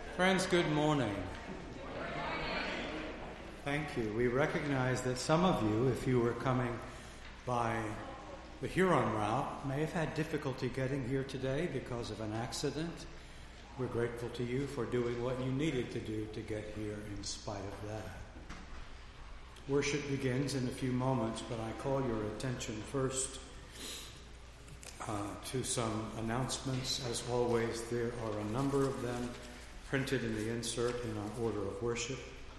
Friends, good morning. Thank you. We recognize that some of you, if you were coming by the Huron route, may have had difficulty getting here today because of an accident. We're grateful to you for doing what you needed to do to get here in spite of that. Worship begins in a few moments, but I call your attention first to some announcements. As always, there are a number of them printed in the insert in our order of worship.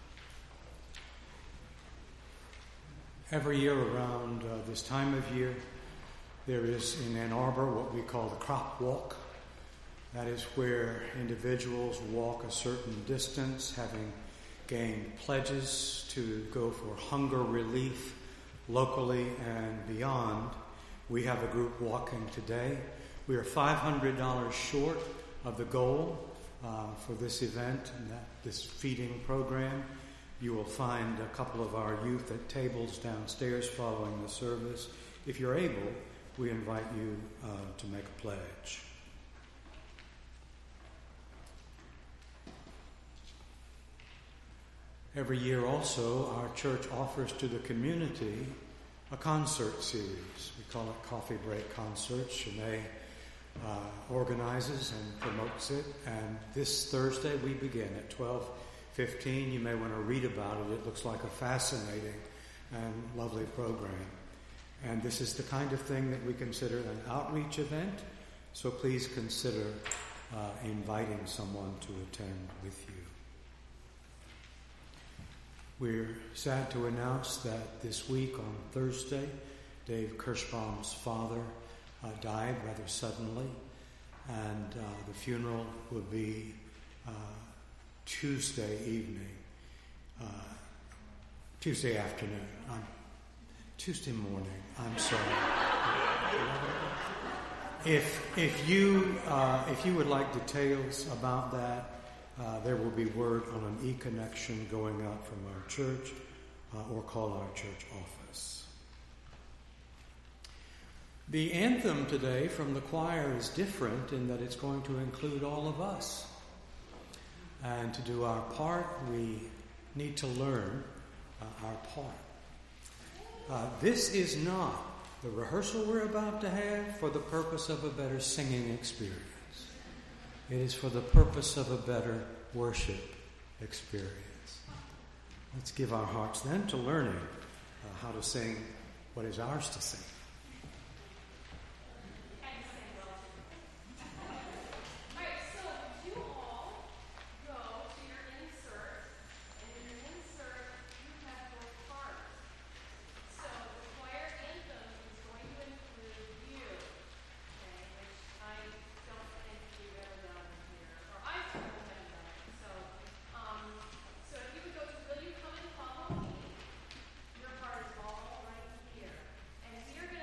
Every year around this time of year, there is in Ann Arbor what we call the crop walk. That is where individuals walk a certain distance, having gained pledges to go for hunger relief locally and beyond. We have a group walking today. We are $500 short of the goal for this event and this feeding program. You will find a couple of our youth at tables downstairs following the service. If you're able, we invite you to make a pledge. Every year also, our church offers to the community a concert series. We call it Coffee Break Concerts. Shanae organizes and promotes it. And this Thursday we begin at 12:15. You may want to read about it. It looks like a fascinating and lovely program. And this is the kind of thing that we consider an outreach event. So please consider inviting someone to attend with you. We're sad to announce that this week on Thursday, Dave Kirschbaum's father died rather suddenly, and the funeral will be Tuesday afternoon. Tuesday morning. I'm sorry. If you would like details about that, there will be word on an e-connection going out from our church, or call our church office. The anthem today from the choir is different in that it's going to include all of us. And to do our part, we need to learn our part. This is not the rehearsal we're about to have for the purpose of a better singing experience. It is for the purpose of a better worship experience. Let's give our hearts then to learning how to sing what is ours to sing. Your part is all right here. And we are going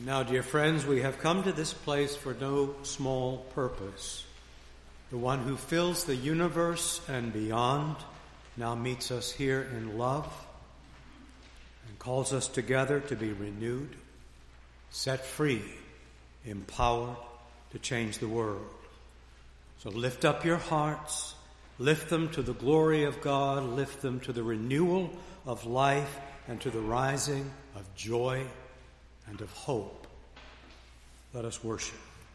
Now, dear friends, we have come to this place for no small purpose. The one who fills the universe and beyond now meets us here in love and calls us together to be renewed, set free, empowered to change the world. So lift up your hearts, lift them to the glory of God, lift them to the renewal of life and to the rising of joy and of hope. Let us worship.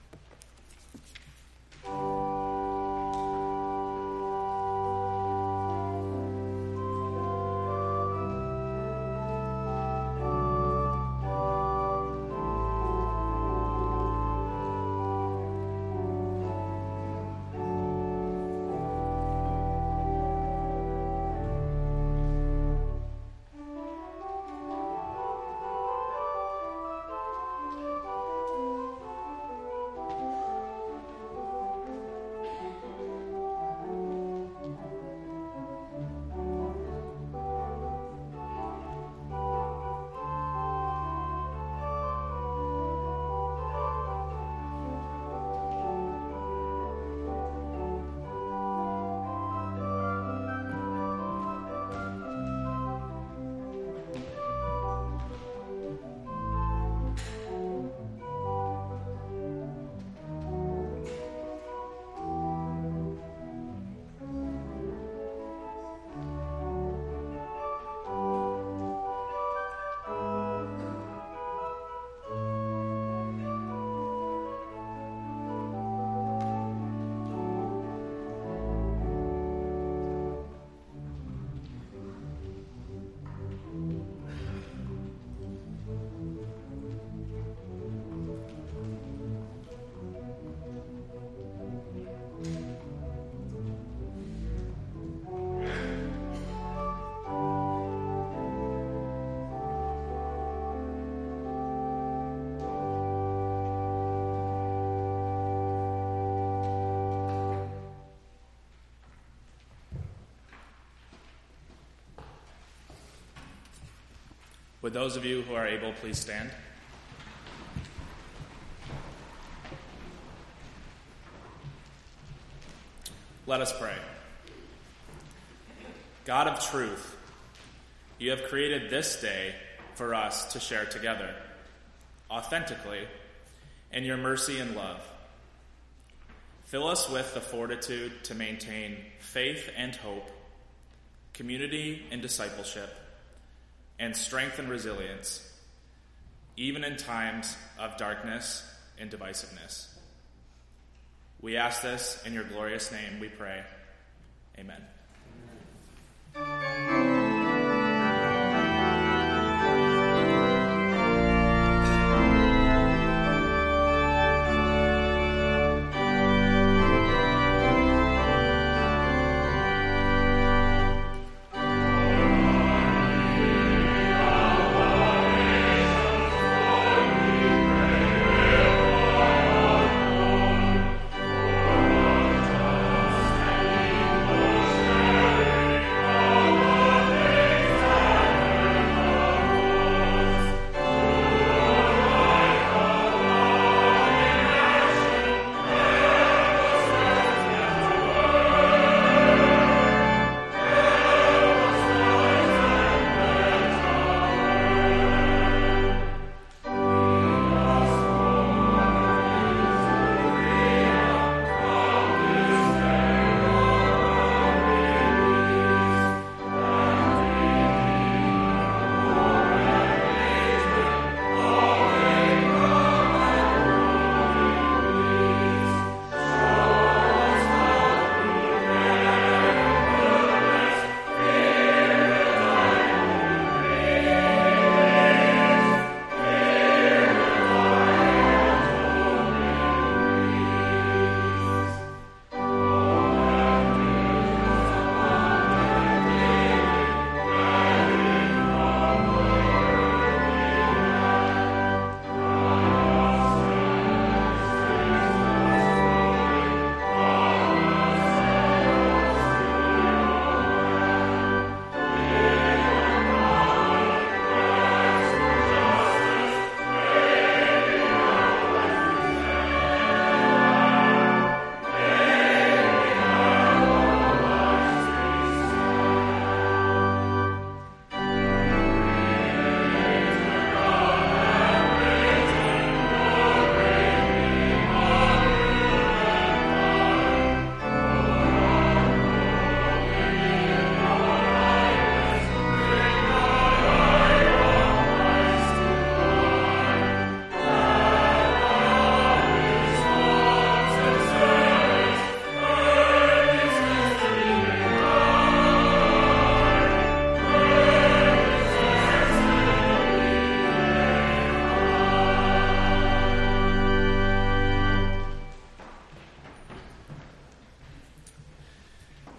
Would those of you who are able please stand? Let us pray. God of truth, you have created this day for us to share together, authentically, in your mercy and love. Fill us with the fortitude to maintain faith and hope, community and discipleship, and strength and resilience, even in times of darkness and divisiveness. We ask this in your glorious name, we pray. Amen.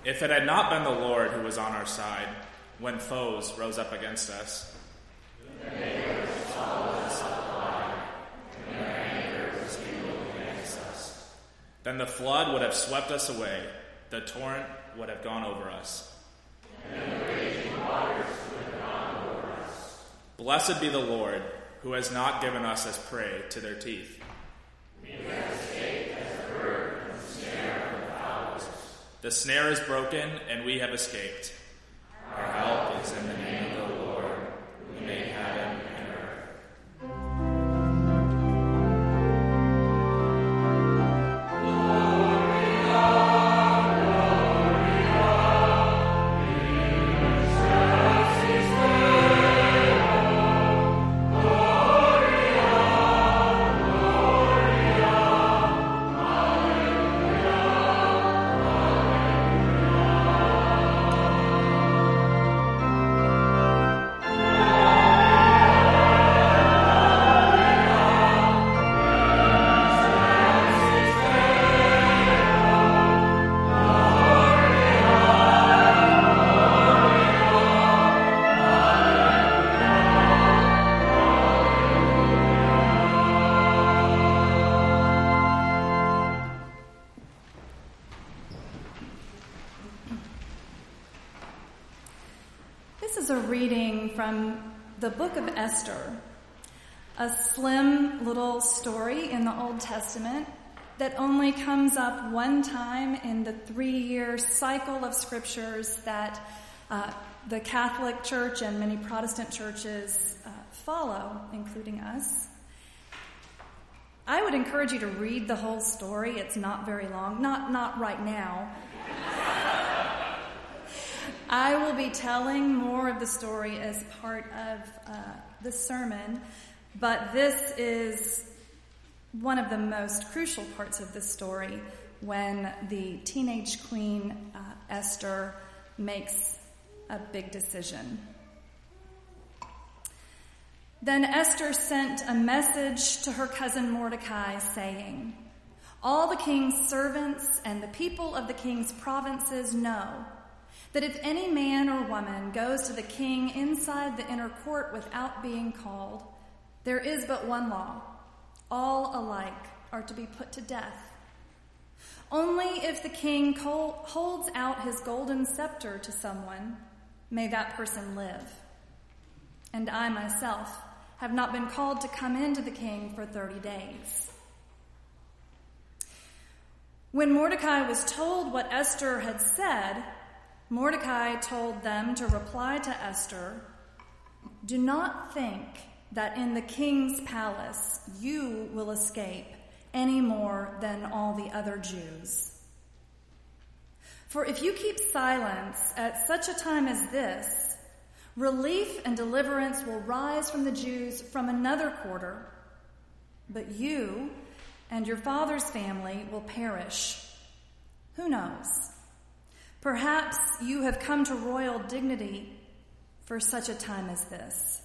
If it had not been the Lord who was on our side when foes rose up against us, then the flood would have swept us away, the torrent would have gone over us. And the raging waters would have gone over us. Blessed be the Lord, who has not given us as prey to their teeth. We have escaped as a bird from the snare of the fowlers. The snare is broken, and we have escaped. Our help is in the name of the Lord, who made heaven and earth. From the book of Esther, a slim little story in the Old Testament that only comes up one time in the 3-year cycle of scriptures that the Catholic Church and many Protestant churches follow, including us. I would encourage you to read the whole story. It's not very long, not right now. I will be telling more of the story as part of the sermon, but this is one of the most crucial parts of the story when the teenage queen, Esther, makes a big decision. Then Esther sent a message to her cousin Mordecai saying, "All the king's servants and the people of the king's provinces know that if any man or woman goes to the king inside the inner court without being called, there is but one law. All alike are to be put to death. Only if the king holds out his golden scepter to someone, may that person live. And I myself have not been called to come in to the king for 30 days. When Mordecai was told what Esther had said, Mordecai told them to reply to Esther, "Do not think that in the king's palace you will escape any more than all the other Jews. For if you keep silence at such a time as this, relief and deliverance will rise from the Jews from another quarter, but you and your father's family will perish. Who knows? Perhaps you have come to royal dignity for such a time as this."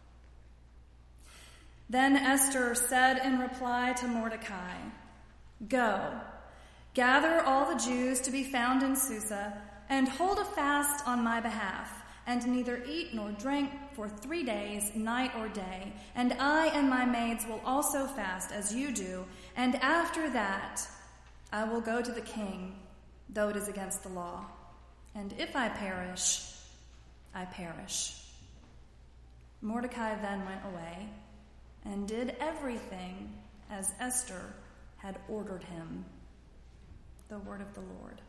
Then Esther said in reply to Mordecai, "Go, gather all the Jews to be found in Susa, and hold a fast on my behalf, and neither eat nor drink for 3 days, night or day. And I and my maids will also fast as you do, and after that I will go to the king, though it is against the law. And if I perish, I perish." Mordecai then went away and did everything as Esther had ordered him. The word of the Lord.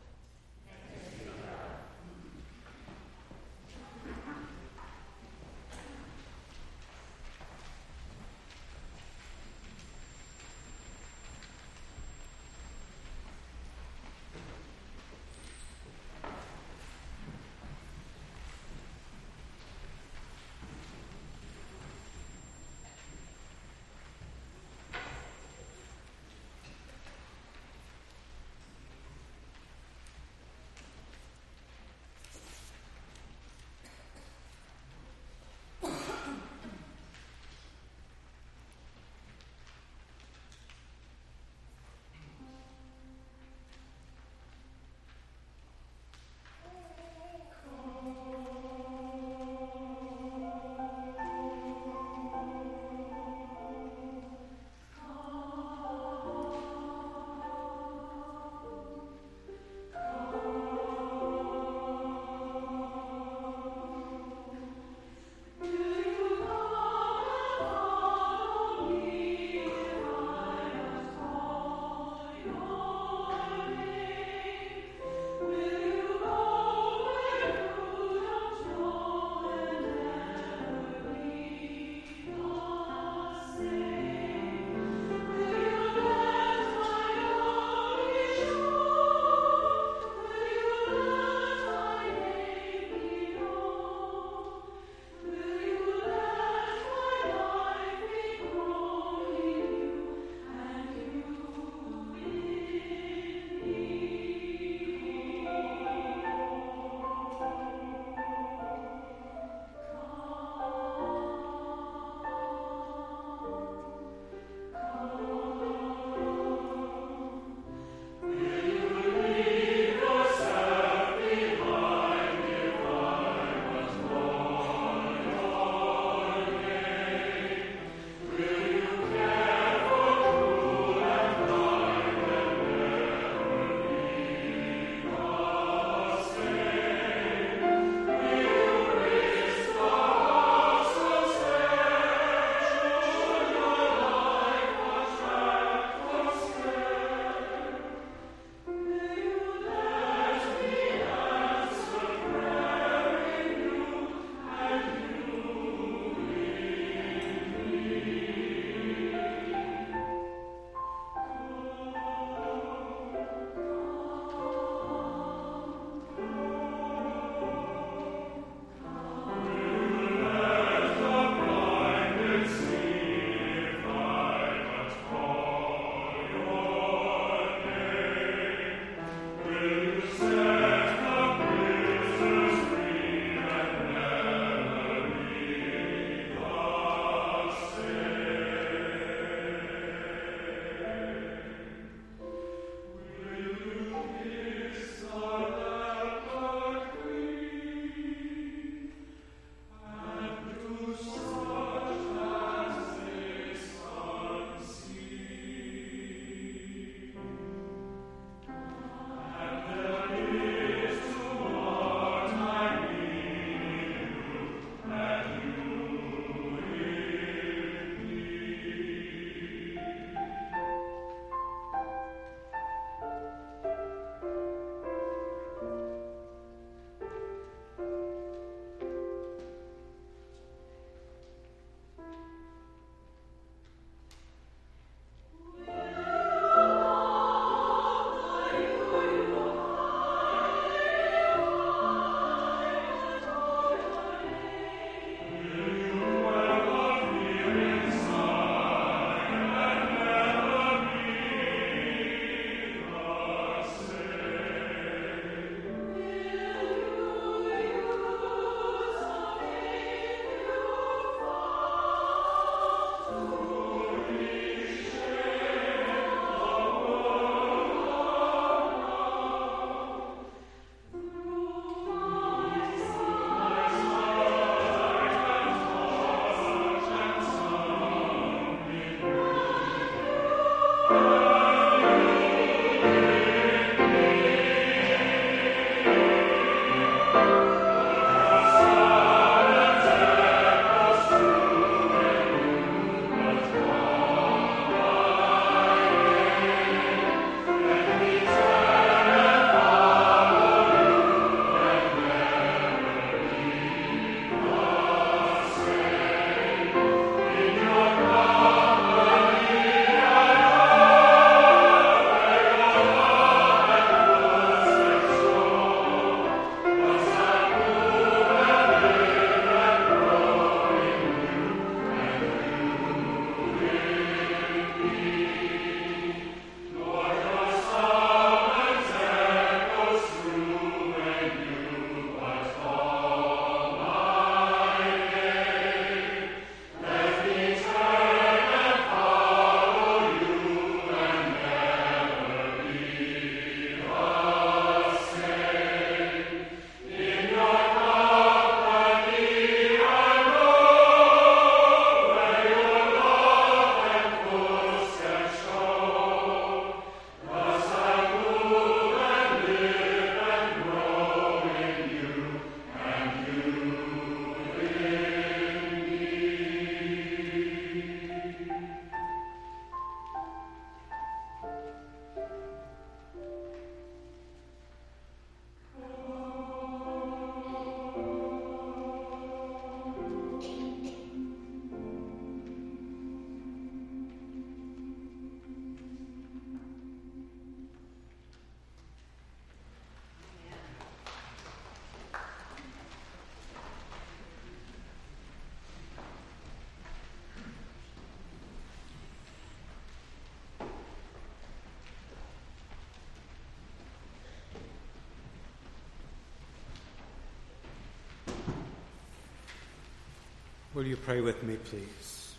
Will you pray with me, please?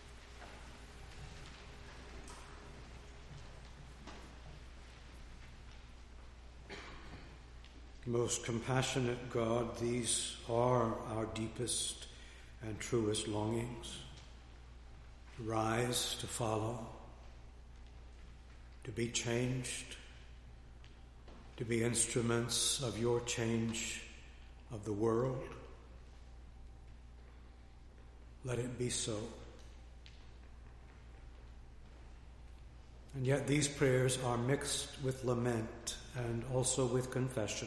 Most compassionate God, these are our deepest and truest longings. To rise, to follow, to be changed, to be instruments of your change of the world. Let it be so. And yet these prayers are mixed with lament and also with confession.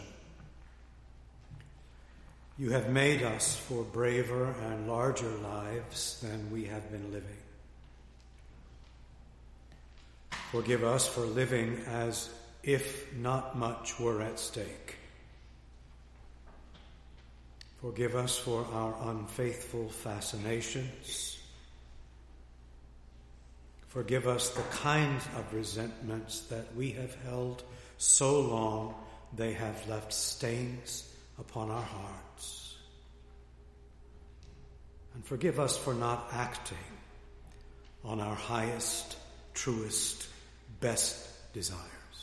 You have made us for braver and larger lives than we have been living. Forgive us for living as if not much were at stake. Forgive us for our unfaithful fascinations. Forgive us the kinds of resentments that we have held so long they have left stains upon our hearts. And forgive us for not acting on our highest, truest, best desires.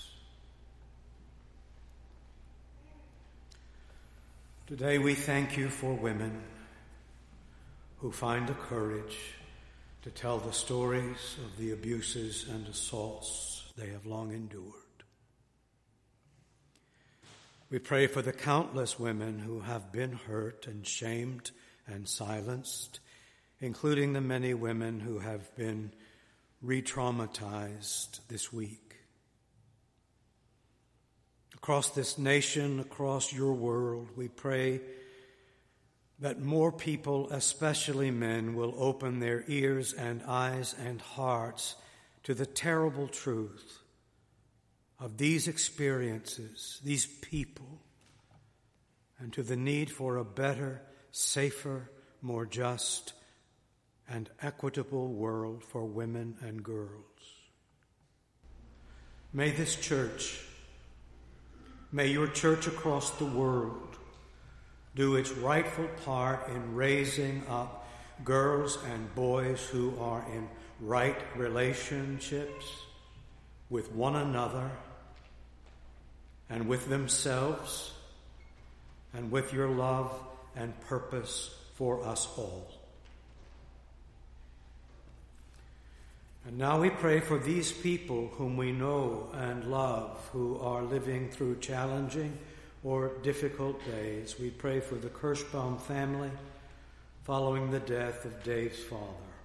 Today we thank you for women who find the courage to tell the stories of the abuses and assaults they have long endured. We pray for the countless women who have been hurt and shamed and silenced, including the many women who have been re-traumatized this week. Across this nation, across your world, we pray that more people, especially men, will open their ears and eyes and hearts to the terrible truth of these experiences, these people, and to the need for a better, safer, more just, and equitable world for women and girls. May this church, may your church across the world do its rightful part in raising up girls and boys who are in right relationships with one another and with themselves and with your love and purpose for us all. And now we pray for these people whom we know and love, who are living through challenging or difficult days. We pray for the Kirschbaum family following the death of Dave's father.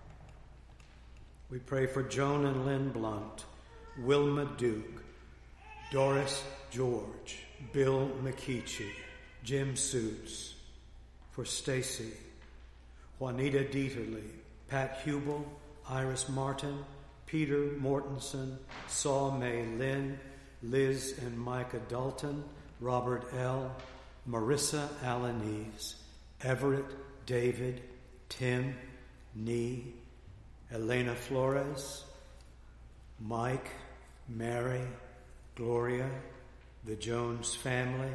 We pray for Joan and Lynn Blunt, Wilma Duke, Doris George, Bill McKeechee, Jim Suits, for Stacy, Juanita Dieterle, Pat Hubel, Iris Martin, Peter Mortensen, Saul May Lynn, Liz and Micah Dalton, Robert L., Marissa Alanese, Everett David, Tim Nee, Elena Flores, Mike, Mary, Gloria, the Jones family,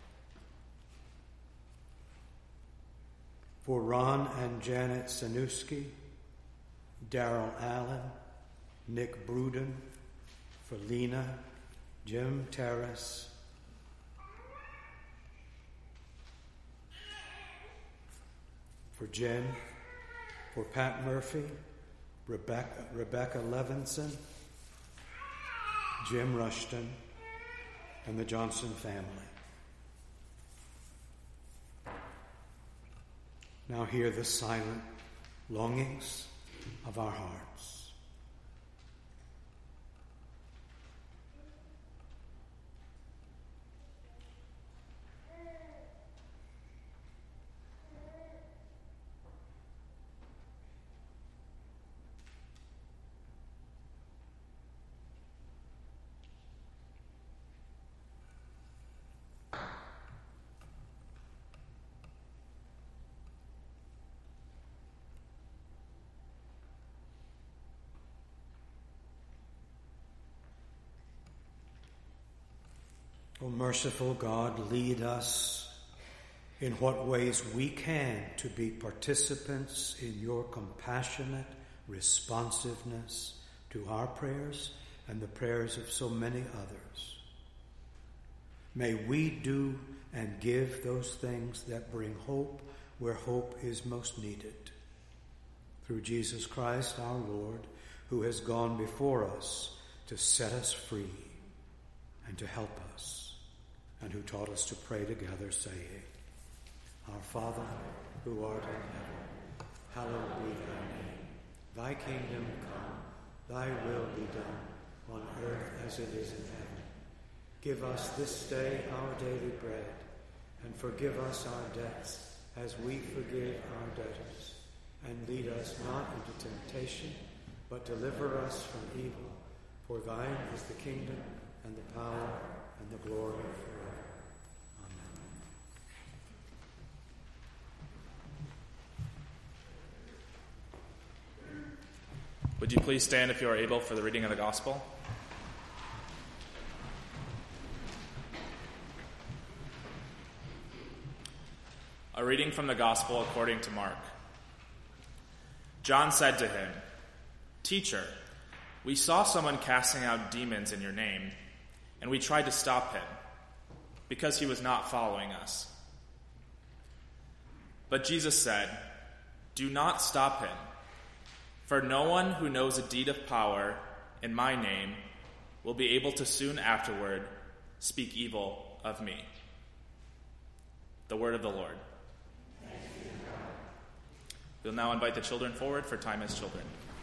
for Ron and Janet Sanuski, Daryl Allen, Nick Bruden, for Lena, Jim Terrace, for Jen, for Pat Murphy, Rebecca Levinson, Jim Rushton, and the Johnson family. Now hear the silent longings of our hearts. O merciful God, lead us in what ways we can to be participants in your compassionate responsiveness to our prayers and the prayers of so many others. May we do and give those things that bring hope where hope is most needed. Through Jesus Christ our Lord, who has gone before us to set us free and to help us, and who taught us to pray together, saying, Our Father, who art in heaven, hallowed be thy name. Thy kingdom come, thy will be done, on earth as it is in heaven. Give us this day our daily bread, and forgive us our debts, as we forgive our debtors. And lead us not into temptation, but deliver us from evil. For thine is the kingdom, and the power, and the glory forever. Amen. Would you please stand if you are able for the reading of the gospel? A reading from the gospel according to Mark. John said to him, Teacher, we saw someone casting out demons in your name, and we tried to stop him, because he was not following us. But Jesus said, Do not stop him, for no one who knows a deed of power in my name will be able to soon afterward speak evil of me. The word of the Lord. We'll now invite the children forward for time as children.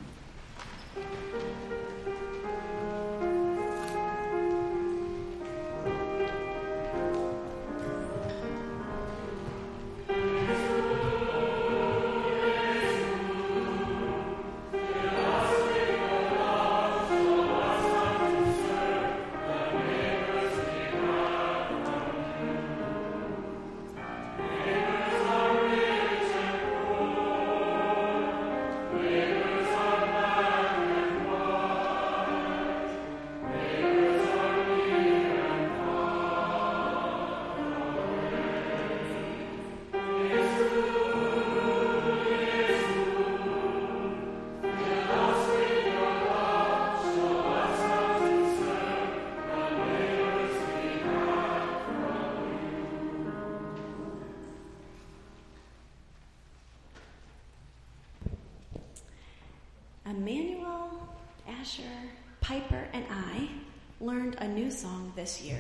Emmanuel, Asher, Piper, and I learned a new song this year.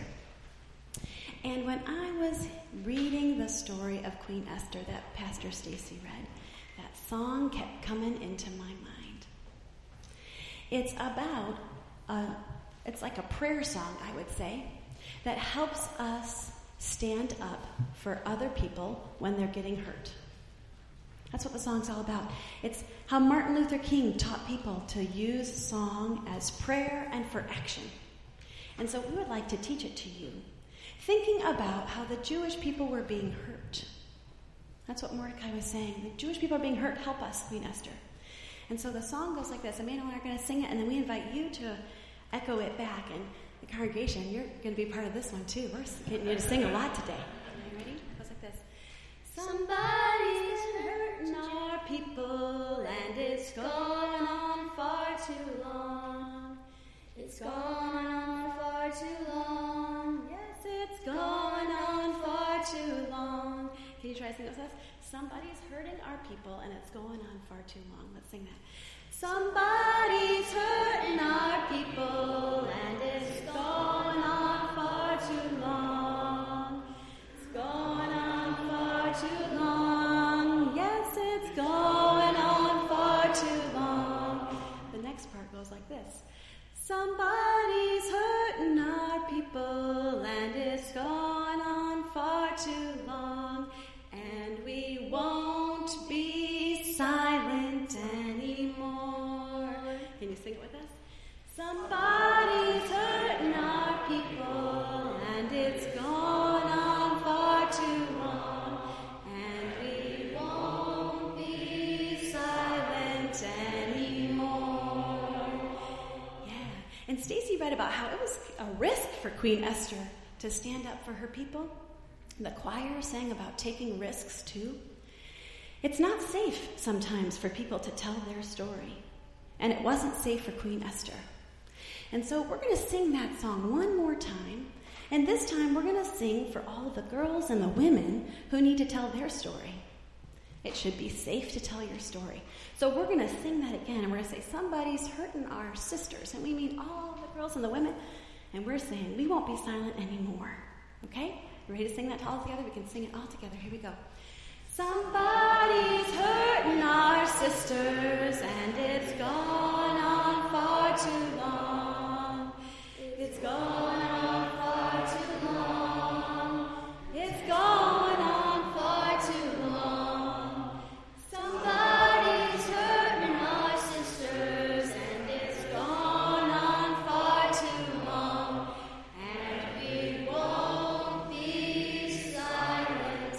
And when I was reading the story of Queen Esther that Pastor Stacy read, that song kept coming into my mind. It's about, it's like a prayer song, I would say, that helps us stand up for other people when they're getting hurt. That's what the song's all about. It's how Martin Luther King taught people to use song as prayer and for action. And so we would like to teach it to you, thinking about how the Jewish people were being hurt. That's what Mordecai was saying. The Jewish people are being hurt. Help us, Queen Esther. And so the song goes like this. Emmanuel and I are going to sing it, and then we invite you to echo it back. And the congregation, you're going to be part of this one too. We're getting you to sing a lot today. Are you ready? It goes like this. Somebody's hurting our people, and it's gone on far too long. It's gone on far too long. Yes, it's gone on far too long. Can you try to sing it with us? Somebody's hurting our people, and it's going on far too long. Let's sing that. Somebody's hurting our people, and it's gone on far too long. It's gone on far too long. Yes, it's going on far too long. The next part goes like this. Somebody's hurting our people, and it's gone on far too long, and we won't be silent anymore. Can you sing it with us? Somebody's hurting our people, and it's gone on far too long, and we won't be silent anymore. Yeah. And Stacy read about how it was a risk for Queen Esther to stand up for her people. The choir sang about taking risks too. It's not safe sometimes for people to tell their story. And it wasn't safe for Queen Esther. And so we're going to sing that song one more time. And this time we're going to sing for all of the girls and the women who need to tell their story. It should be safe to tell your story. So we're going to sing that again. And we're going to say, somebody's hurting our sisters. And we mean all the girls and the women. And we're saying, we won't be silent anymore. Okay? You ready to sing that all together? We can sing it all together. Here we go. Somebody's hurting our sisters, and it's gone on far too long. It's gone on far too long. It's gone on far too long. Somebody's hurting our sisters, and it's gone on far too long. And we won't be silent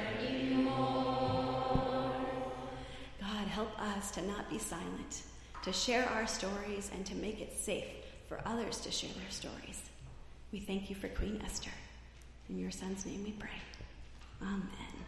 anymore. God, help us to not be silent, to share our stories, and to make it safe for others to share their stories. We thank you for Queen Esther. In your Son's name we pray. Amen.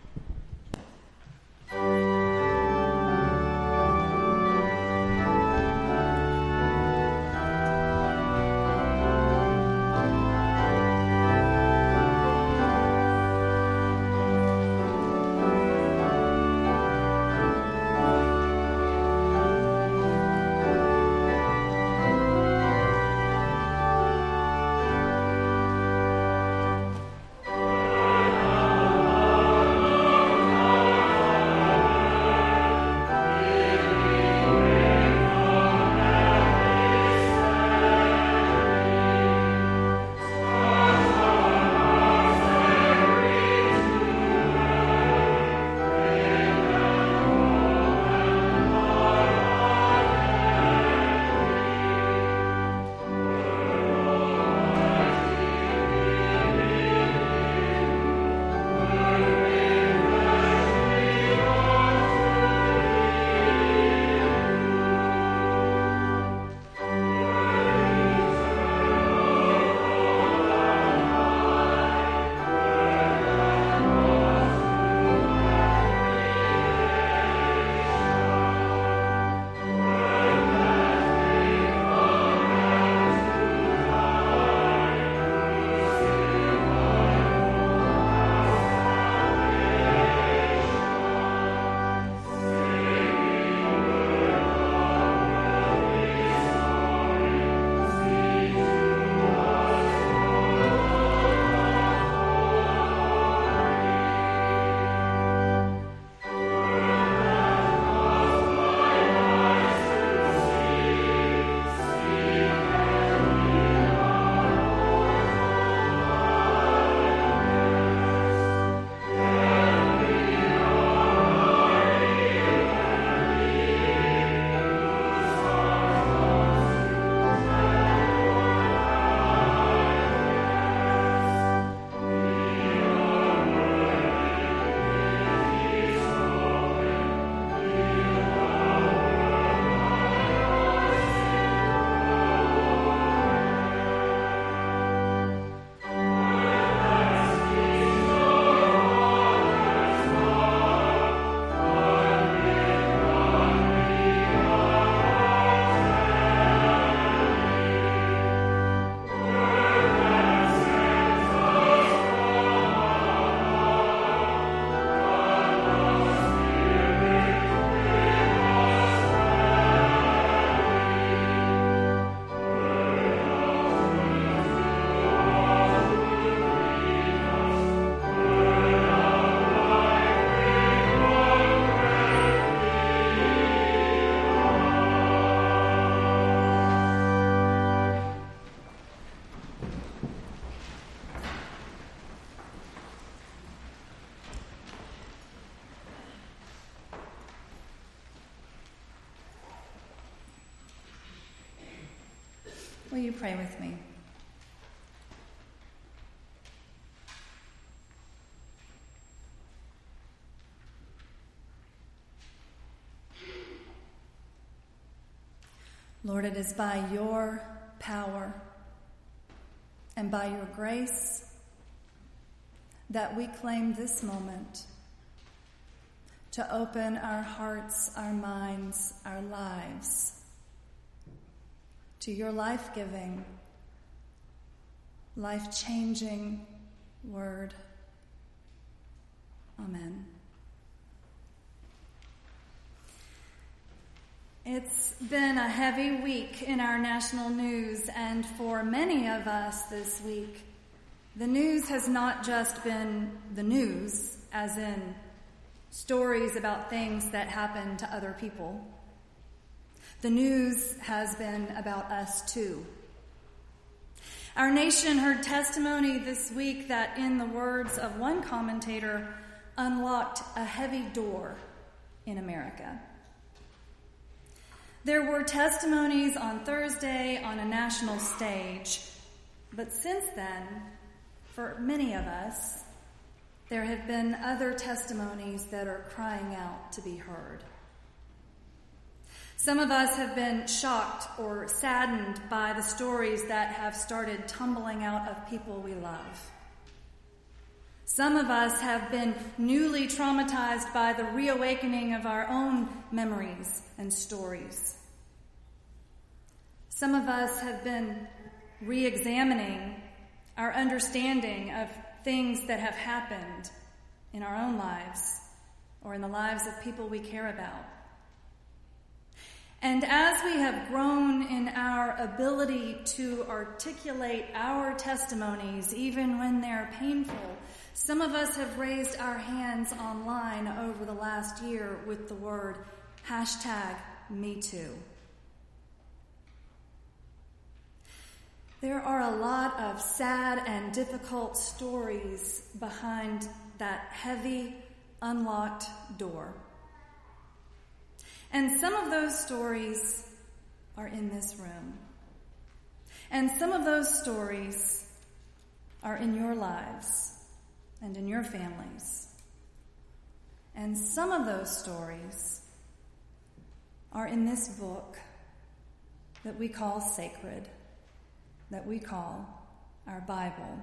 Will you pray with me? Lord, it is by your power and by your grace that we claim this moment to open our hearts, our minds, our lives to your life-giving, life-changing word. Amen. It's been a heavy week in our national news, and for many of us this week, the news has not just been the news, as in stories about things that happen to other people. The news has been about us too. Our nation heard testimony this week that, in the words of one commentator, unlocked a heavy door in America. There were testimonies on Thursday on a national stage, but since then, for many of us, there have been other testimonies that are crying out to be heard. Some of us have been shocked or saddened by the stories that have started tumbling out of people we love. Some of us have been newly traumatized by the reawakening of our own memories and stories. Some of us have been re-examining our understanding of things that have happened in our own lives or in the lives of people we care about. And as we have grown in our ability to articulate our testimonies, even when they're painful, some of us have raised our hands online over the last year with the word #MeToo. There are a lot of sad and difficult stories behind that heavy, unlocked door. And some of those stories are in this room. And some of those stories are in your lives and in your families. And some of those stories are in this book that we call sacred, that we call our Bible.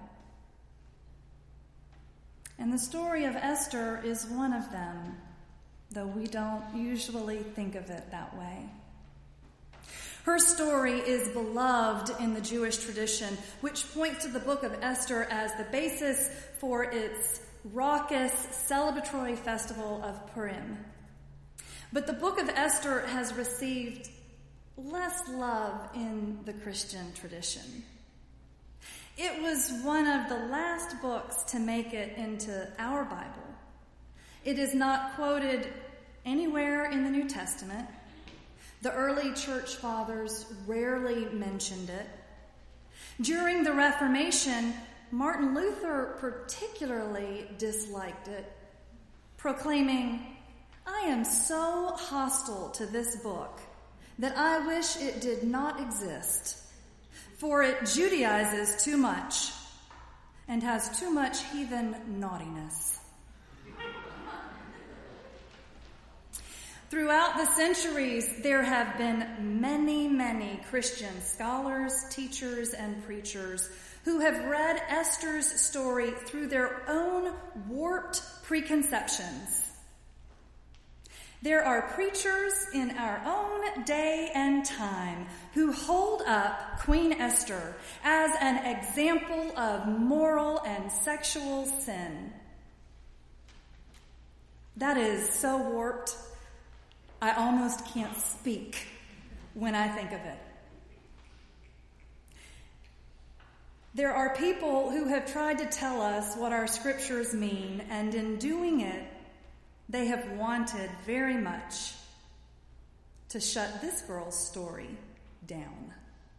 And the story of Esther is one of them, though we don't usually think of it that way. Her story is beloved in the Jewish tradition, which points to the book of Esther as the basis for its raucous celebratory festival of Purim. But the book of Esther has received less love in the Christian tradition. It was one of the last books to make it into our Bible. It is not quoted anywhere in the New Testament. The early church fathers rarely mentioned it. During the Reformation, Martin Luther particularly disliked it, proclaiming, "I am so hostile to this book that I wish it did not exist, for it Judaizes too much and has too much heathen naughtiness." Throughout the centuries, there have been many Christian scholars, teachers, and preachers who have read Esther's story through their own warped preconceptions. There are preachers in our own day and time who hold up Queen Esther as an example of moral and sexual sin. That is so warped, I almost can't speak when I think of it. There are people who have tried to tell us what our scriptures mean, and in doing it, they have wanted very much to shut this girl's story down.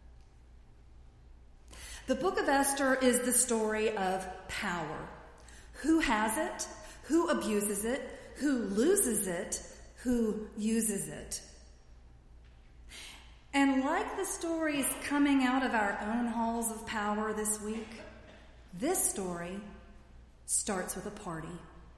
The book of Esther is the story of power. Who has it? Who abuses it? Who loses it? Who uses it? And like the stories coming out of our own halls of power this week, this story starts with a party.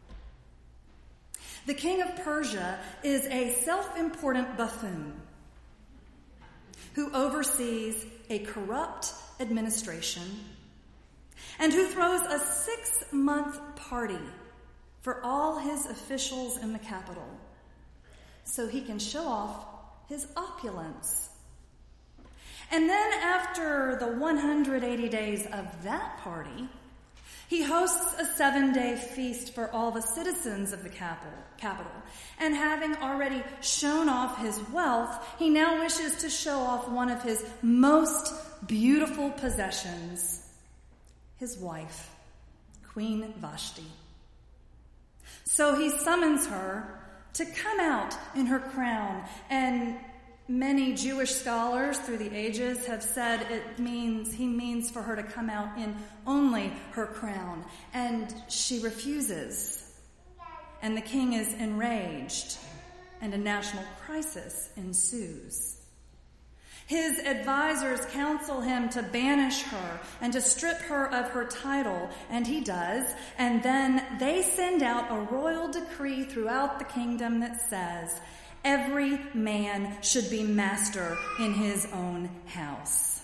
The king of Persia is a self-important buffoon who oversees a corrupt administration, and who throws a 6-month party for all his officials in the capital so he can show off his opulence. And then after the 180 days of that party, he hosts a 7-day feast for all the citizens of the capital. And having already shown off his wealth, he now wishes to show off one of his most beautiful possessions, his wife, Queen Vashti. So he summons her to come out in her crown, and many Jewish scholars through the ages have said he means for her to come out in only her crown. And she refuses. And the king is enraged, and a national crisis ensues. His advisors counsel him to banish her and to strip her of her title, and he does. And then they send out a royal decree throughout the kingdom that says, every man should be master in his own house.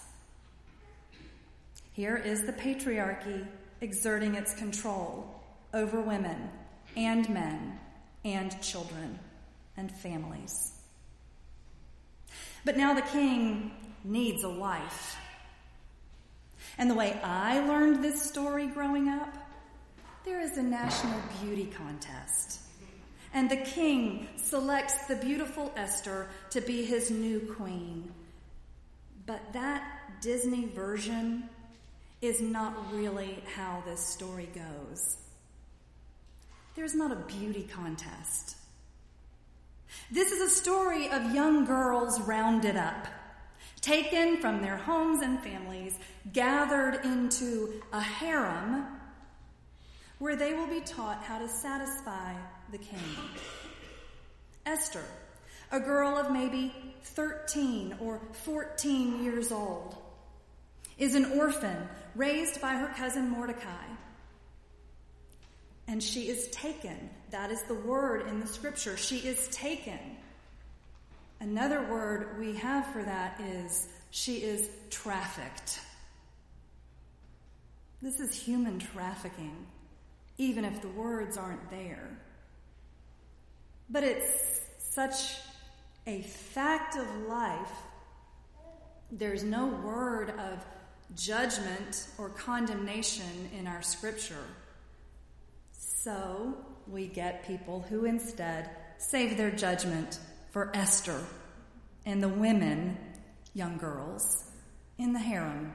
Here is the patriarchy exerting its control over women and men and children and families. But now the king needs a wife. And the way I learned this story growing up, there is a national beauty contest. And the king selects the beautiful Esther to be his new queen. But that Disney version is not really how this story goes. There's not a beauty contest. This is a story of young girls rounded up, taken from their homes and families, gathered into a harem where they will be taught how to satisfy the king. Esther, a girl of maybe 13 or 14 years old, is an orphan raised by her cousin Mordecai. And she is taken. That is the word in the scripture. She is taken. Another word we have for that is she is trafficked. This is human trafficking, even if the words aren't there. But it's such a fact of life. There's no word of judgment or condemnation in our scripture. So we get people who instead save their judgment for Esther and the women, young girls, in the harem.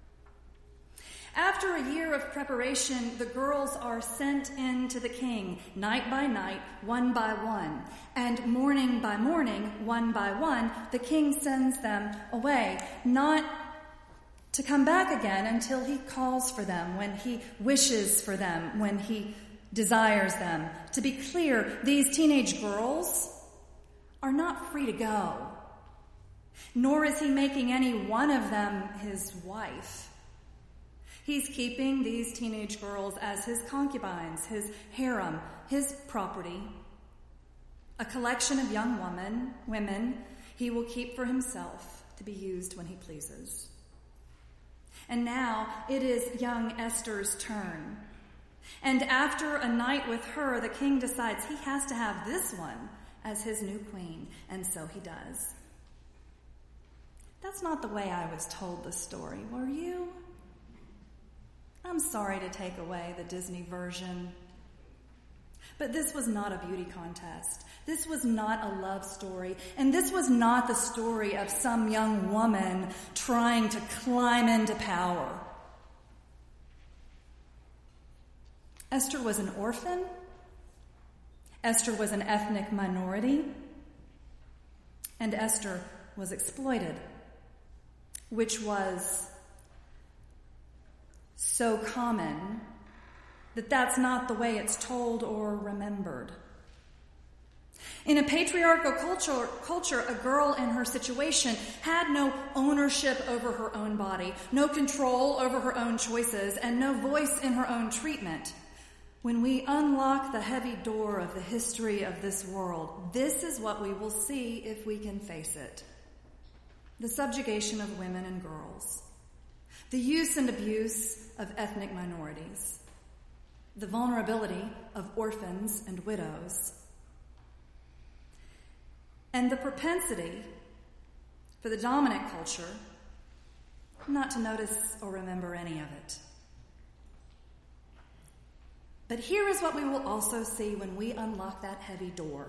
After a year of preparation, the girls are sent in to the king, night by night, one by one. And morning by morning, one by one, the king sends them away, not to come back again until he calls for them, when he wishes for them, when he desires them. To be clear, these teenage girls are not free to go, nor is he making any one of them his wife. He's keeping these teenage girls as his concubines, his harem, his property, a collection of young women he will keep for himself to be used when he pleases. And now it is young Esther's turn. And after a night with her, the king decides he has to have this one as his new queen, and so he does. That's not the way I was told the story, were you? I'm sorry to take away the Disney version. But this was not a beauty contest. This was not a love story. And this was not the story of some young woman trying to climb into power. Esther was an orphan. Esther was an ethnic minority. And Esther was exploited, which was so common that that's not the way it's told or remembered. In a patriarchal culture, a girl in her situation had no ownership over her own body, no control over her own choices, and no voice in her own treatment. When we unlock the heavy door of the history of this world, this is what we will see if we can face it: the subjugation of women and girls. the use and abuse of ethnic minorities, the vulnerability of orphans and widows, and the propensity for the dominant culture not to notice or remember any of it. But here is what we will also see when we unlock that heavy door.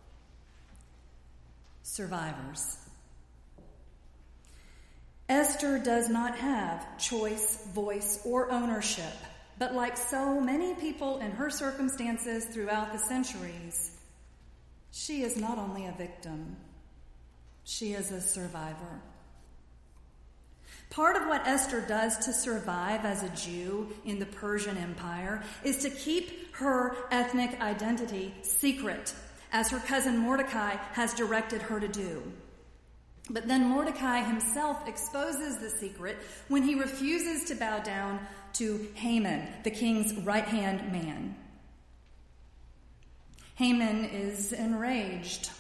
Survivors. Esther does not have choice, voice, or ownership, but like so many people in her circumstances throughout the centuries, she is not only a victim, she is a survivor. Part of what Esther does to survive as a Jew in the Persian Empire is to keep her ethnic identity secret, as her cousin Mordecai has directed her to do. But then Mordecai himself exposes the secret when he refuses to bow down to Haman, the king's right-hand man. Haman is enraged.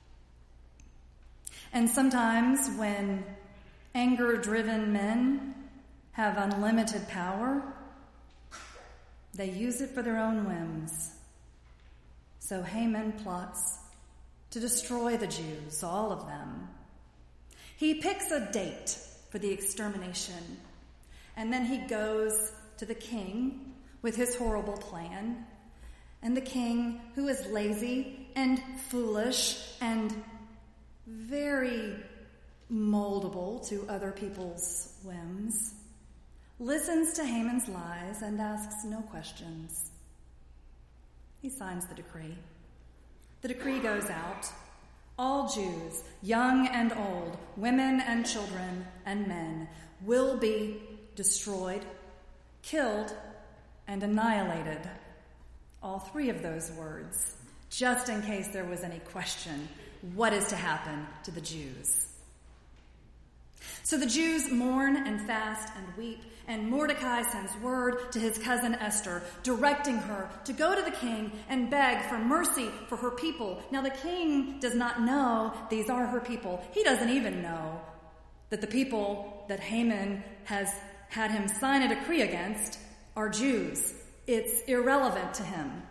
And sometimes when anger-driven men have unlimited power, they use it for their own whims. So Haman plots to destroy the Jews, all of them. He picks a date for the extermination, and then he goes to the king with his horrible plan. And the king, who is lazy and foolish and very moldable to other people's whims, listens to Haman's lies and asks no questions. He signs the decree. The decree goes out. All Jews, young and old, women and children and men, will be destroyed, killed, and annihilated. All three of those words, just in case there was any question, what is to happen to the Jews? So the Jews mourn and fast and weep, and Mordecai sends word to his cousin Esther, directing her to go to the king and beg for mercy for her people. Now the king does not know these are her people. He doesn't even know that the people that Haman has had him sign a decree against are Jews. It's irrelevant to him.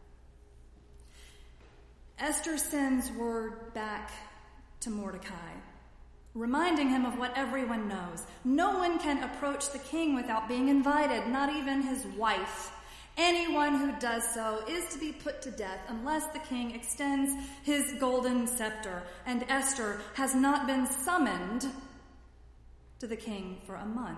Esther sends word back to Mordecai, reminding him of what everyone knows. No one can approach the king without being invited, not even his wife. Anyone who does so is to be put to death unless the king extends his golden scepter, and Esther has not been summoned to the king for a month.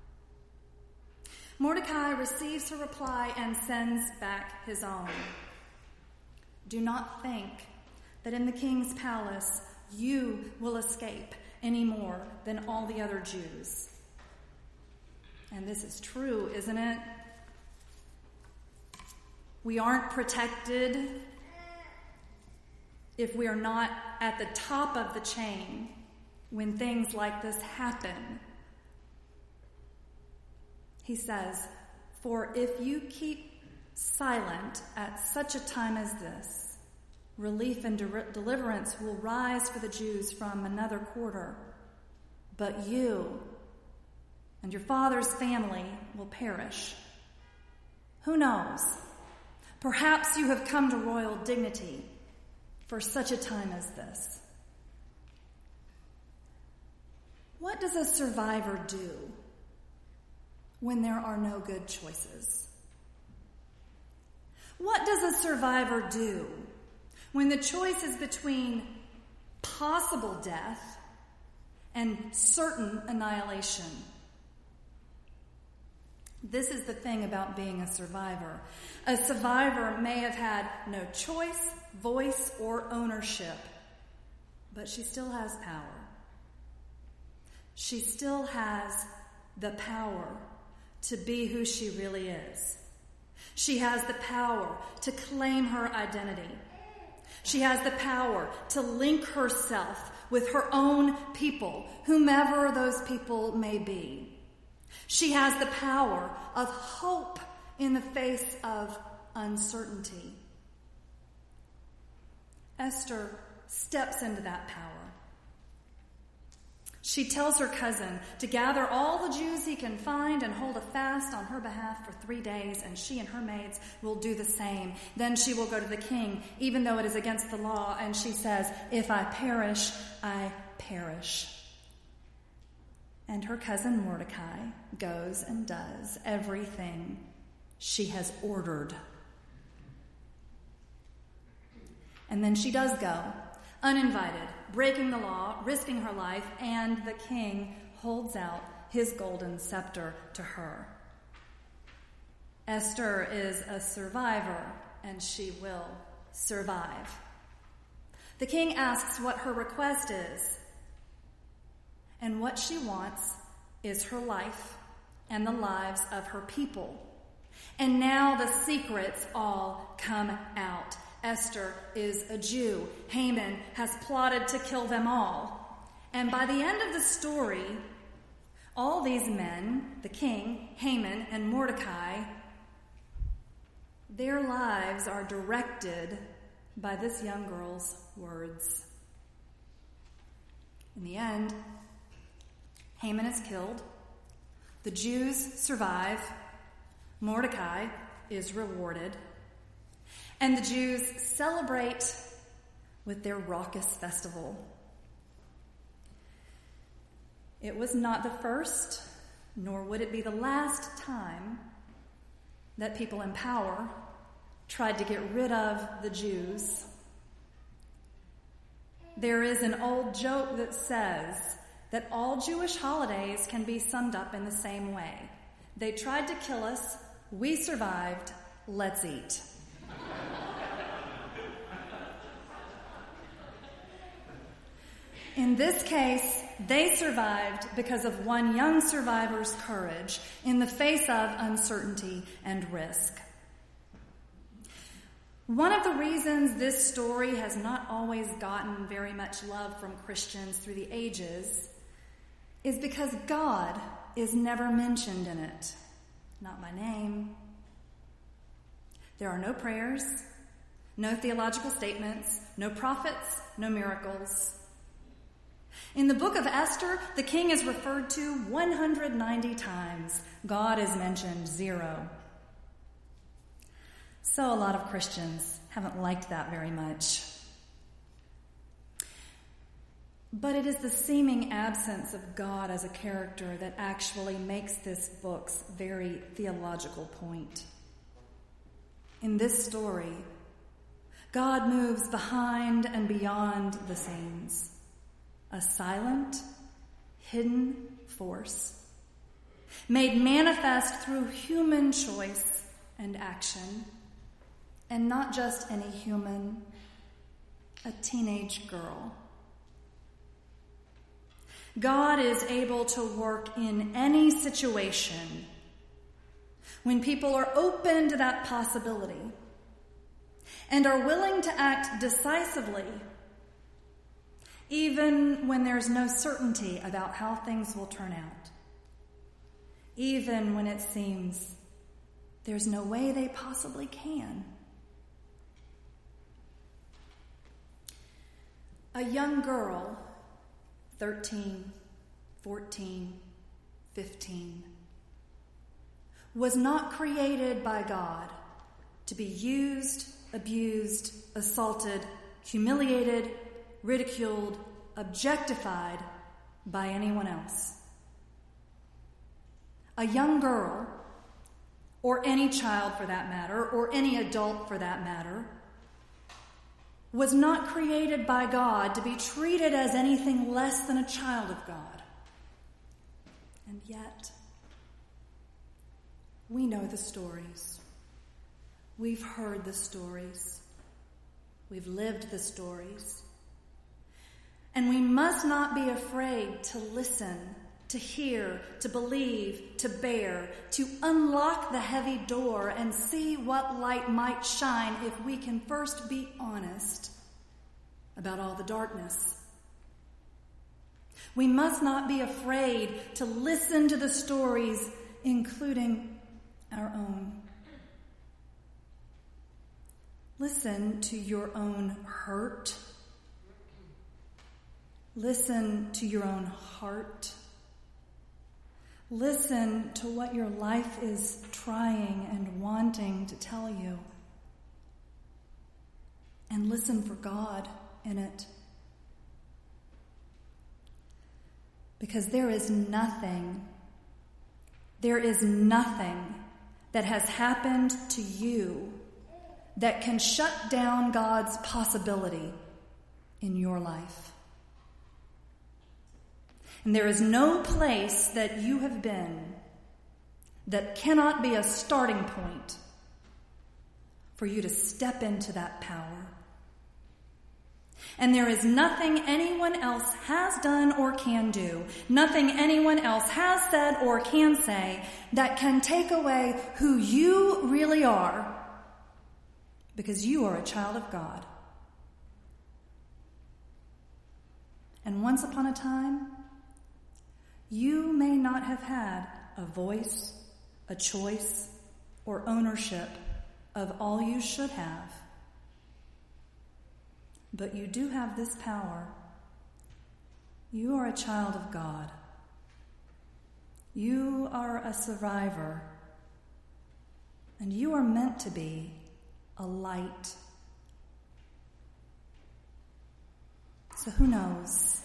Mordecai receives her reply and sends back his own. Do not think that in the king's palace you will escape any more than all the other Jews. And this is true, isn't it? We aren't protected if we are not at the top of the chain when things like this happen. He says, "For if you keep silent at such a time as this, relief and deliverance will rise for the Jews from another quarter. But you and your father's family will perish. Who knows? Perhaps you have come to royal dignity for such a time as this." What does a survivor do when there are no good choices? What does a survivor do when the choice is between possible death and certain annihilation? This is the thing about being a survivor. A survivor may have had no choice, voice, or ownership, but she still has power. She still has the power to be who she really is. She has the power to claim her identity. She has the power to link herself with her own people, whomever those people may be. She has the power of hope in the face of uncertainty. Esther steps into that power. She tells her cousin to gather all the Jews he can find and hold a fast on her behalf for 3 days, and she and her maids will do the same. Then she will go to the king, even though it is against the law, and she says, "If I perish, I perish." And her cousin Mordecai goes and does everything she has ordered. And then she does go, uninvited, breaking the law, risking her life, and the king holds out his golden scepter to her. Esther is a survivor, and she will survive. The king asks what her request is, and what she wants is her life and the lives of her people. And now the secrets all come out. Esther is a Jew. Haman has plotted to kill them all. And by the end of the story, all these men, the king, Haman, and Mordecai, their lives are directed by this young girl's words. In the end, Haman is killed. The Jews survive. Mordecai is rewarded. And the Jews celebrate with their raucous festival. It was not the first, nor would it be the last time that people in power tried to get rid of the Jews. There is an old joke that says that all Jewish holidays can be summed up in the same way. They tried to kill us, we survived, let's eat. In this case, they survived because of one young survivor's courage in the face of uncertainty and risk. One of the reasons this story has not always gotten very much love from Christians through the ages is because God is never mentioned in it. Not by name. There are no prayers, no theological statements, no prophets, no miracles. In the book of Esther, the king is referred to 190 times. God is mentioned 0. So a lot of Christians haven't liked that very much. But it is the seeming absence of God as a character that actually makes this book's very theological point. In this story, God moves behind and beyond the scenes. A silent, hidden force, made manifest through human choice and action, and not just any human, a teenage girl. God is able to work in any situation when people are open to that possibility and are willing to act decisively, even when there's no certainty about how things will turn out, even when it seems there's no way they possibly can. A young girl, 13, 14, 15, was not created by God to be used, abused, assaulted, humiliated, ridiculed, objectified by anyone else. A young girl, or any child for that matter, or any adult for that matter, was not created by God to be treated as anything less than a child of God. And yet, we know the stories. We've heard the stories. We've lived the stories. And we must not be afraid to listen, to hear, to believe, to bear, to unlock the heavy door and see what light might shine if we can first be honest about all the darkness. We must not be afraid to listen to the stories, including our own. Listen to your own hurt. Listen to your own heart. Listen to what your life is trying and wanting to tell you. And listen for God in it. Because there is nothing that has happened to you that can shut down God's possibility in your life. And there is no place that you have been that cannot be a starting point for you to step into that power. And there is nothing anyone else has done or can do, nothing anyone else has said or can say that can take away who you really are, because you are a child of God. And once upon a time, you may not have had a voice, a choice, or ownership of all you should have. But you do have this power. You are a child of God. You are a survivor. And you are meant to be a light. So who knows?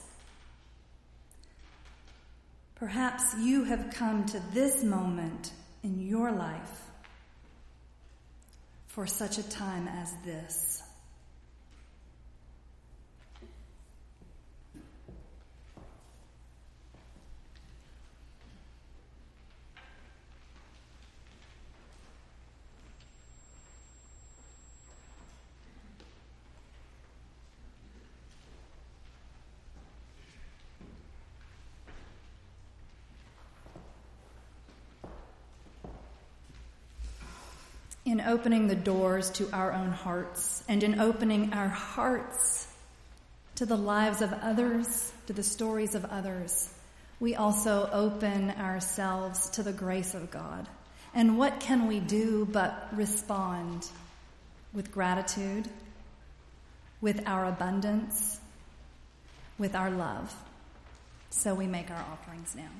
Perhaps you have come to this moment in your life for such a time as this. In opening the doors to our own hearts, and in opening our hearts to the lives of others, to the stories of others, we also open ourselves to the grace of God. And what can we do but respond with gratitude, with our abundance, with our love? So we make our offerings now.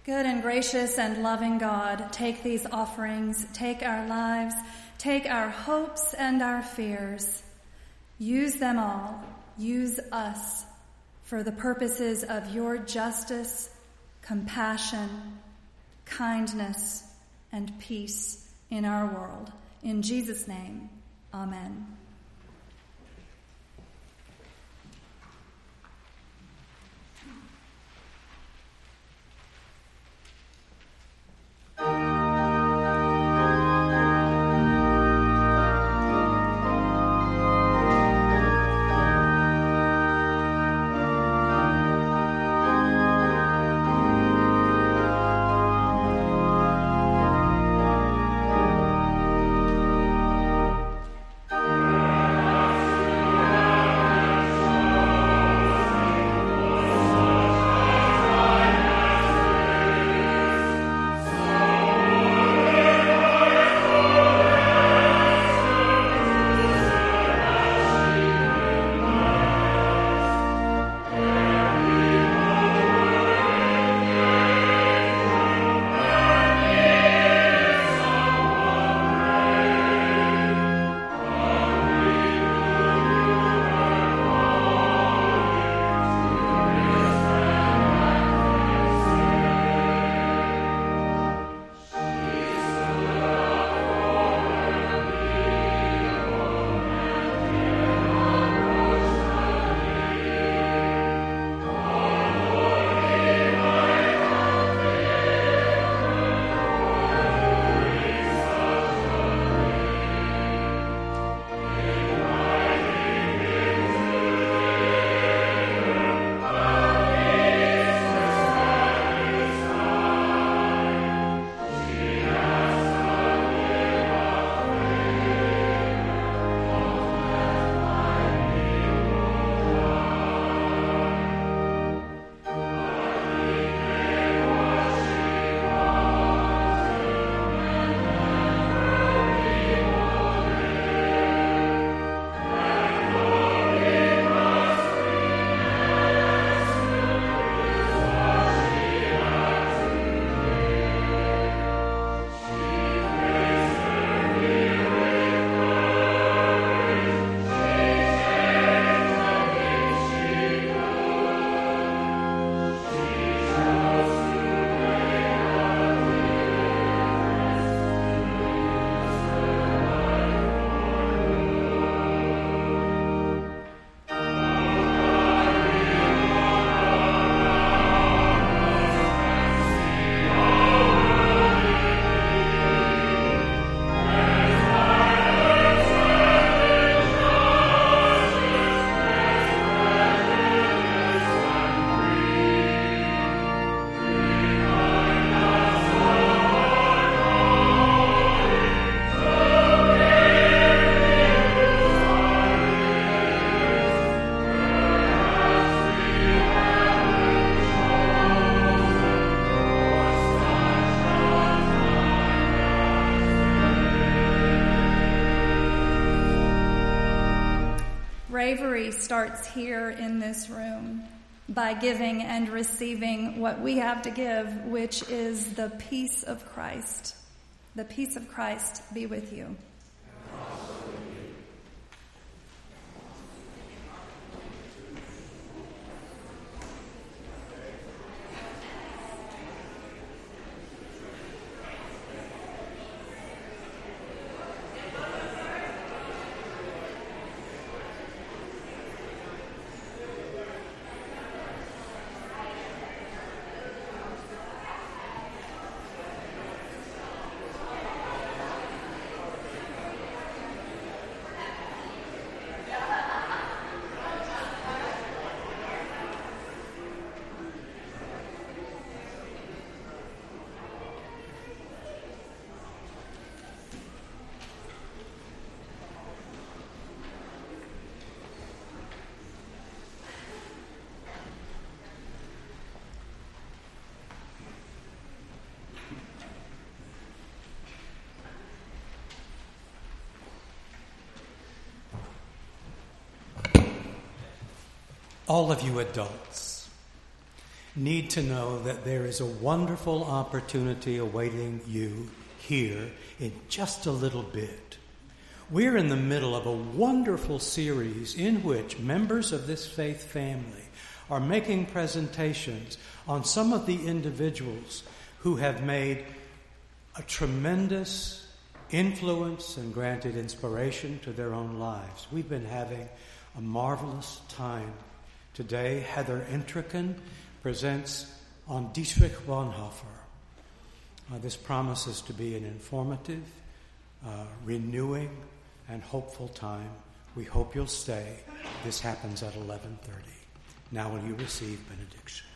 Good and gracious and loving God, take these offerings, take our lives, take our hopes and our fears. Use them all, use us for the purposes of your justice, compassion, kindness, and peace in our world. In Jesus' name, amen. Bravery starts here in this room by giving and receiving what we have to give, which is the peace of Christ. The peace of Christ be with you. All of you adults, need to know that there is a wonderful opportunity awaiting you here in just a little bit. We're in the middle of a wonderful series in which members of this faith family are making presentations on some of the individuals who have made a tremendous influence and granted inspiration to their own lives. We've been having a marvelous time. Today, Heather Intrican presents on Dietrich Bonhoeffer. This promises to be an informative, renewing, and hopeful time. We hope you'll stay. This happens at 11:30. Now will you receive benediction?